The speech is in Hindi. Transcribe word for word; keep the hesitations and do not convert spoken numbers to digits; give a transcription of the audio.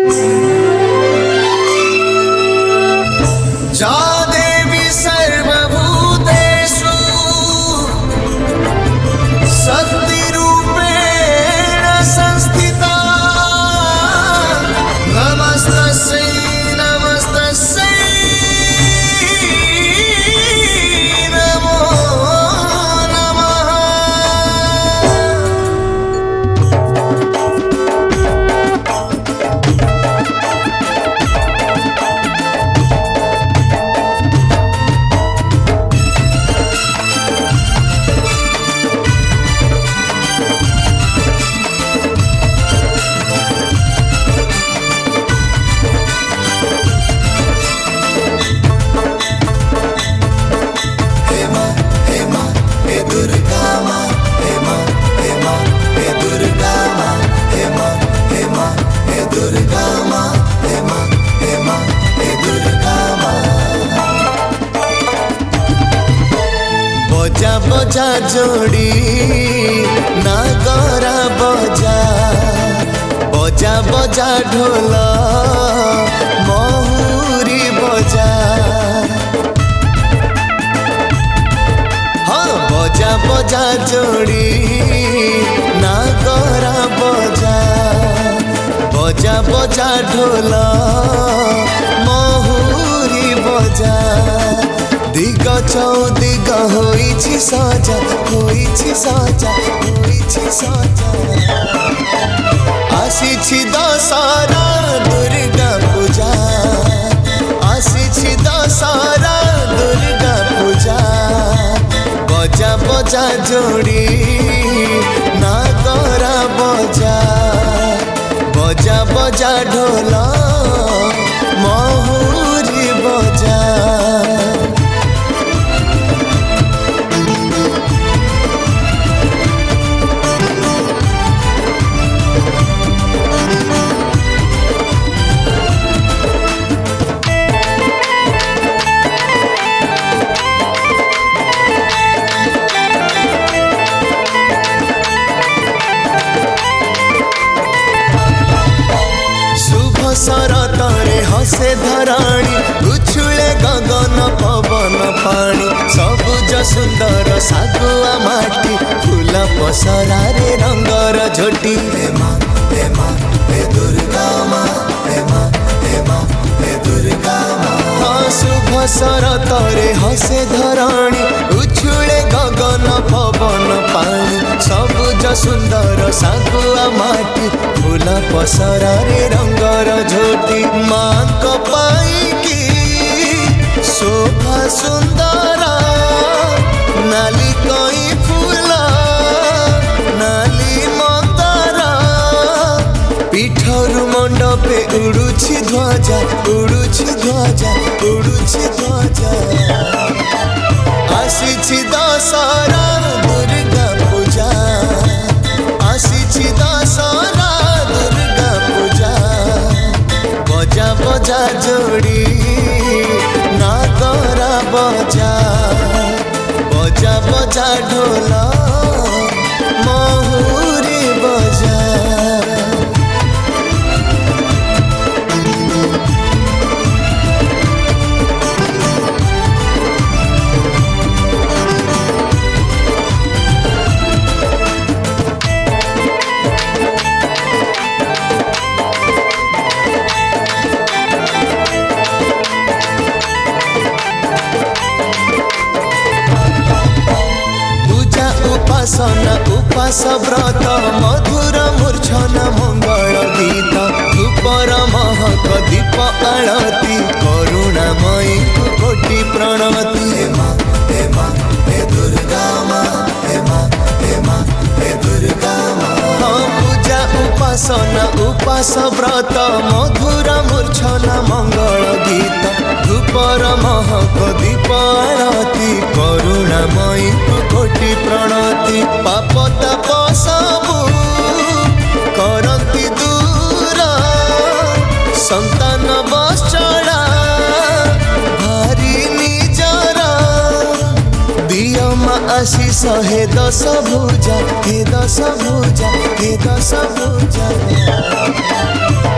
जा देवी सर्वभूतेषु शक्तिरूपेण संस्थिता नमस्तस्यै नमस्तस्यै नमो नमः। बजा बजा जोड़ी नागरा बजा बजा बजा ढोल महुरी बजा हाँ बजा बजा जोड़ी नागरा बजा बजा बजा ढोल महुरी बजा दिग चौदिग होइछि सजा होइछि सजा होइछि सजा आसिछि दशहरा दुर्गा पूजा आसिछि दशहरा दुर्गा पूजा बजा बजा जोड़ी नागरा बजा बजा बजा ढोल महुरी बजा। शरतरे हसे धराणी उछुले गगन पवन पाणी सबुज सुंदर सागुआ माटी फूल पसरा रे रंगर झोटी हे माँ हे माँ हे दुर्गा माँ हे माँ हे माँ हे दुर्गा माँ। हाँ शुभ शरतरे हसे धराणी उछुले गगन पवन पाणी सबुज सुंदर सागुआ माटी फूल पसरा रे रंगर झोटी माँ को पाई की शोभा सुंदर नाली कोई फूल नाली मंदर पीठरु मंडपे उड़ुछि ध्वजा उड़ुछि ध्वजा उड़ुछि ध्वजा आसिछि दशहरा दुर्गा पूजा आसिछि दशहरा दुर्गा पूजा बजा बजा जोड़ी नागरा बजा बजा बजा ढोल महुरी बजा। उपासना उपास व्रत मधुर मूर्छना मंगल गीत धूपर महक दीप आळती करुणामयी कोटि प्रणति हे माँ हे माँ हे दुर्गा माँ हे माँ हे माँ हे दुर्गा माँ। हाँ पूजा उपासना उपास व्रत मधुर मूर्छना मंगल गीत धूपर महक दीप आळती करुणामयी कोटि प्रणति पाप ताप सबु करती दूर संतान बश्चड़ा भारी निजर दियो माँ आशीष हे दश भुजा हे दश भुजा हे दश भुजा।